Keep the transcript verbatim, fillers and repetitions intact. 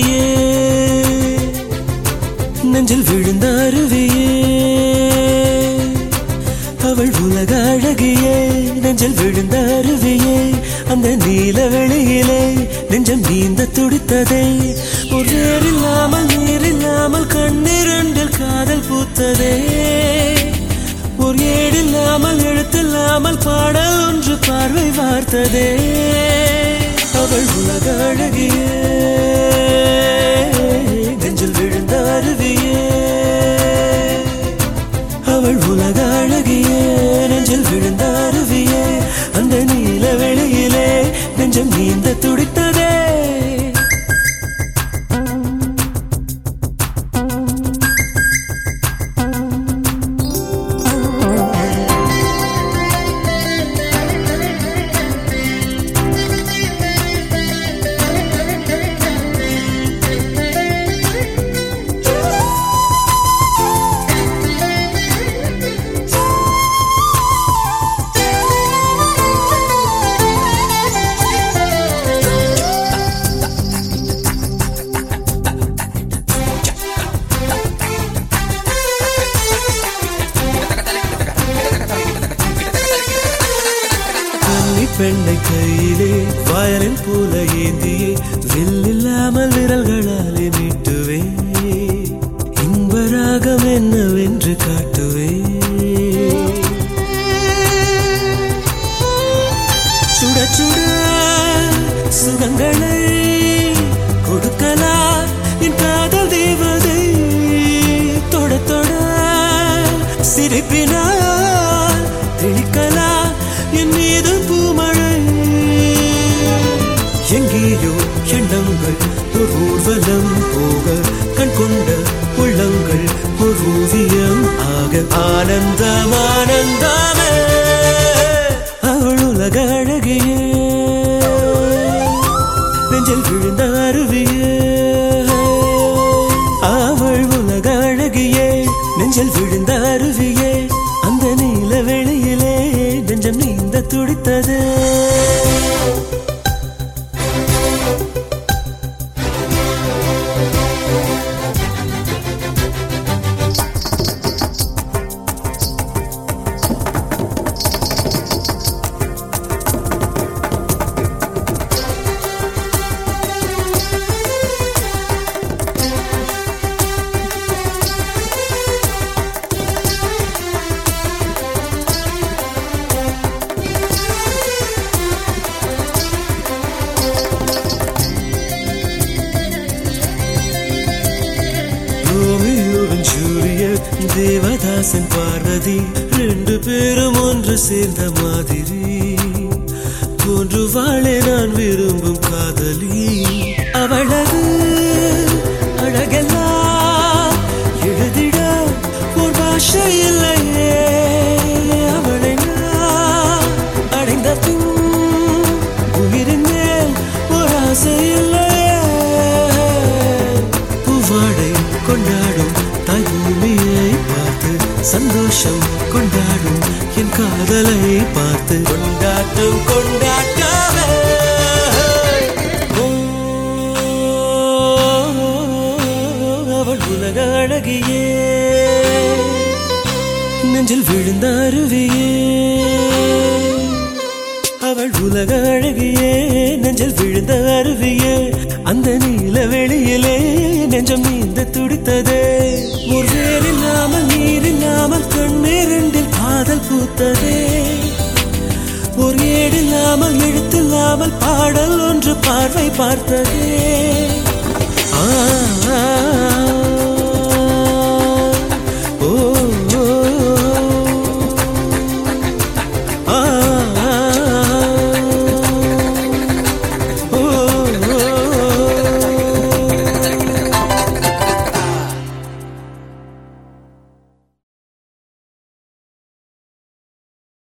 அழகியே நெஞ்சில் விழுந்த அருவியே அவள் உலக அழகியே நெஞ்சில் விழுந்த அருவியே அந்த நீல வெளியிலே நெஞ்சம் நீந்த துடித்ததே ஒரு இல்லாமல் நீர் இல்லாமல் கண்ணிரண்டில் காதல் பூத்ததே ஒரு ஏடில்லாமல் எழுத்தில்லாமல் பாடல் ஒன்று பார்வை வார்த்ததே அவள் உலக அழகியே நெஞ்சில் விழுந்த அருவியே அவள் உலக அழகியே நெஞ்சில் விழுந்த அருவியே அந்த நீல வெளியிலே நெஞ்சம் நீந்த துடித்ததே பெண்ணை கையிலே வயலின் போல ஏந்தியே வில்லில்லாமல் விரல்களாலே மீட்டுவே இன்பராகம் என்னவென்று காட்டுவே சுட சுட சுகங்களை கொடுக்கலா என் காதல் தேவதை தொட தொட சிரிப்பினால் தெளிக்கலா என் மீது பூமழை எங்கேயோ எண்ணங்கள் ஒரு ஊர்வலம் போக கண் கொண்ட உள்ளங்கள் ஒரு ஓவியம் ஆக ஆனந்தம் ஆனந்தமே அவள் உலக அழகியே நெஞ்சில் விழுந்த அருவியே அவள் உலக அழகியே நெஞ்சில் விழுந்த அருவியே அந்த நீல வெளியிலே நெஞ்சம் நீந்த துடித்தது தேவதாசன் பார்வதி ரெண்டு பேரும் ஒன்று சேர்ந்த மாதிரி தோன்றுவாளே நான் விரும்பும் காதலி அவளது அழகெல்லாம் எழுதிட ஒரு பாஷை இல்லையே அவளை நான் அடைந்த பின் உயிரின் மேல் ஒரு ஆசை இல்லையே பூவாடை கொண்டாடும் தாய்மையை பார்த்து சந்தோஷம் கொண்டாடும் என் காதலை பார்த்து கொண்டாட்டம் கொண்டாட்டமே அவள் உலக அழகியே நெஞ்சில் விழுந்த அருவியே அவள் உலக அழகியே நெஞ்சில் விழுந்த அருவியே அந்த நீல வெளியிலே நெஞ்சம் நீந்த துடித்ததே ஒரு வேல் இல்லாமல் நீர் இல்லாமல் கண்ணீரண்டில் காதல் பூத்ததே ஒரு ஏடில்லாமல் எழுத்தில்லாமல் பாடல் ஒன்று பார்வை பார்த்ததே